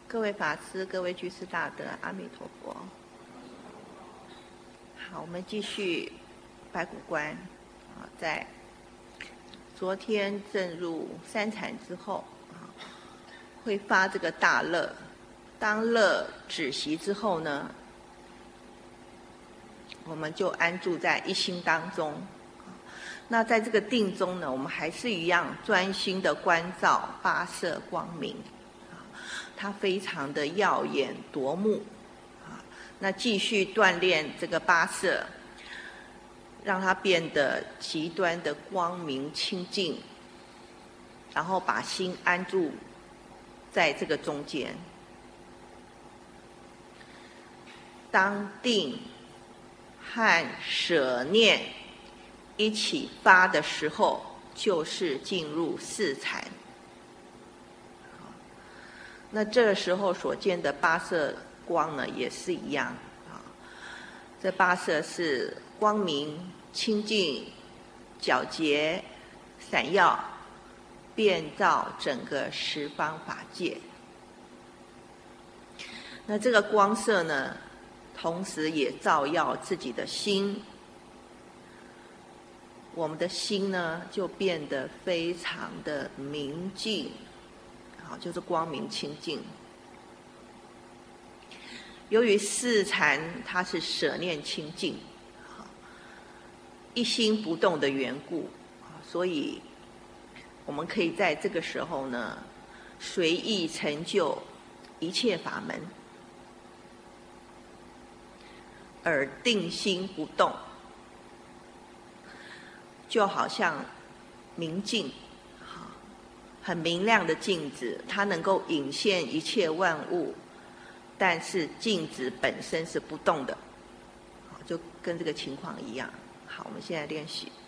各位法师、各位居士大德，阿弥陀佛。好，我们继续白骨观。在昨天正入三禅之后，会发这个大乐。当乐止息之后呢，我们就安住在一心当中。那在这个定中呢，我们还是一样专心的关照八色光明，它非常的耀眼夺目。那继续锻炼这个八色，让它变得极端的光明清净，然后把心安住在这个中间。当定和舍念一起发的时候，就是进入四禅。那这个时候所见的八色光呢，也是一样啊。这八色是光明、清净、皎洁、闪耀，遍照整个十方法界。那这个光色呢，同时也照耀自己的心。我们的心呢，就变得非常的明净，好，就是光明清净。由于四禅它是舍念清净，一心不动的缘故，所以我们可以在这个时候呢，随意成就一切法门，而定心不动，就好像明镜，很明亮的镜子，它能够影现一切万物，但是镜子本身是不动的，就跟这个情况一样。好，我们现在练习。